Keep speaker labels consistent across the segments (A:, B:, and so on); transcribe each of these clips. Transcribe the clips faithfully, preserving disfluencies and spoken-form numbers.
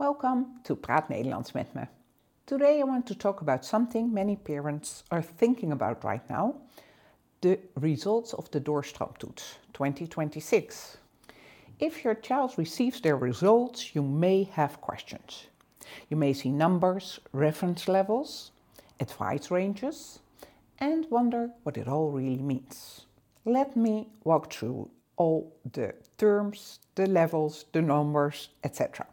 A: Welcome to Praat Nederlands met me. Today I want to talk about something many parents are thinking about right now, the results of the doorstroomtoets twenty twenty-six. If your child receives their results, you may have questions. You may see numbers, reference levels, advice ranges, and wonder what it all really means. Let me walk through all the terms, the levels, the numbers, et cetera.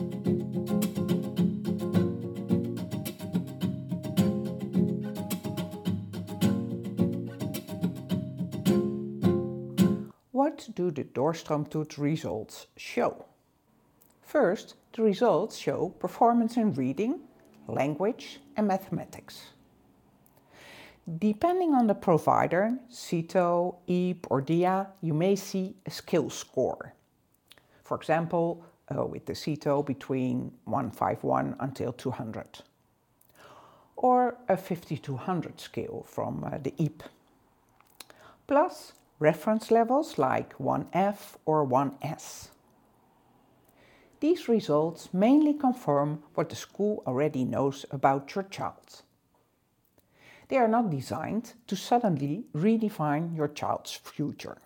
A: What do the doorstroomtoets results show? First, the results show performance in reading, language and mathematics. Depending on the provider, CITO, E A P or D I A, you may see a skill score. For example, uh, with the CITO between one fifty-one until two hundred. Or a fifty to one hundred scale from uh, the E A P. Plus reference levels like one F or one S. These results mainly confirm what the school already knows about your child. They are not designed to suddenly redefine your child's future.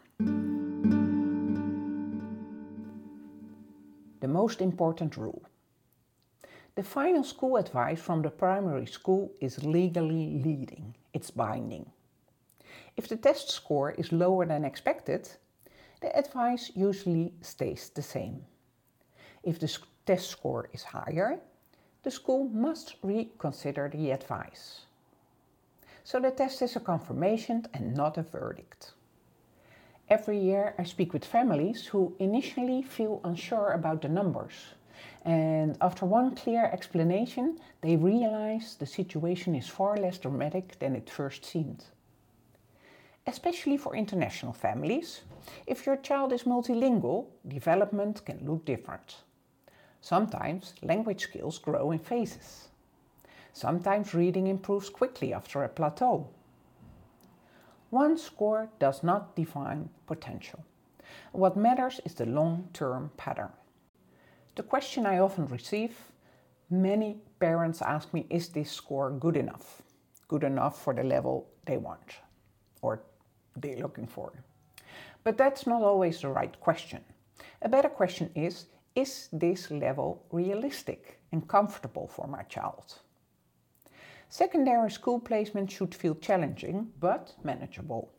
A: The most important rule. The final school advice from the primary school is legally leading, it's binding. If the test score is lower than expected, the advice usually stays the same. If the test score is higher, the school must reconsider the advice. So the test is a confirmation and not a verdict. Every year I speak with families who initially feel unsure about the numbers. And after one clear explanation, they realize the situation is far less dramatic than it first seemed. Especially for international families, if your child is multilingual, development can look different. Sometimes language skills grow in phases. Sometimes reading improves quickly after a plateau. One score does not define potential. What matters is the long-term pattern. The question I often receive, many parents ask me, is this score good enough? Good enough for the level they want or they're looking for. But that's not always the right question. A better question is, is this level realistic and comfortable for my child? Secondary school placement should feel challenging, but manageable.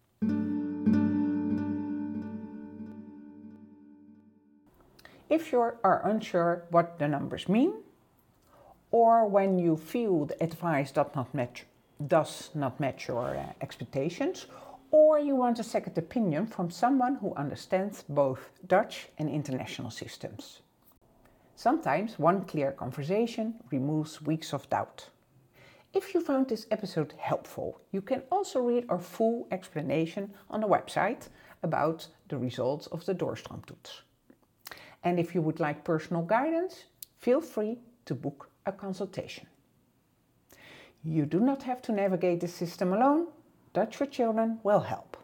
A: If you are unsure what the numbers mean, or when you feel the advice does not match, does not match your uh, expectations, or you want a second opinion from someone who understands both Dutch and international systems. Sometimes one clear conversation removes weeks of doubt. If you found this episode helpful, you can also read our full explanation on the website about the results of the doorstroomtoets. And if you would like personal guidance, feel free to book a consultation. You do not have to navigate the system alone. Dutch for Children will help.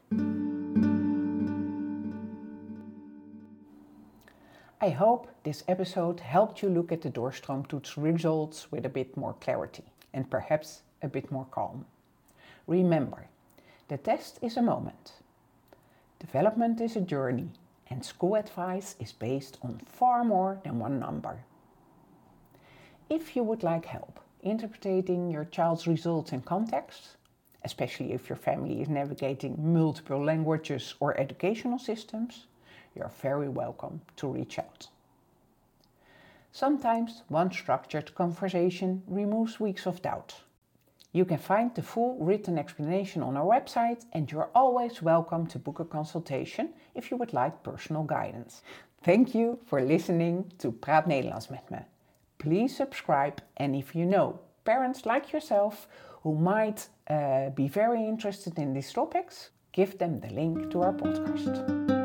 A: I hope this episode helped you look at the doorstroomtoets results with a bit more clarity and perhaps a bit more calm. Remember, the test is a moment. Development is a journey, and school advice is based on far more than one number. If you would like help interpreting your child's results in context, especially if your family is navigating multiple languages or educational systems, you're very welcome to reach out. Sometimes one structured conversation removes weeks of doubt. You can find the full written explanation on our website, and you're always welcome to book a consultation if you would like personal guidance. Thank you for listening to Praat Nederlands met me. Please subscribe, and if you know parents like yourself who might uh, be very interested in these topics, give them the link to our podcast.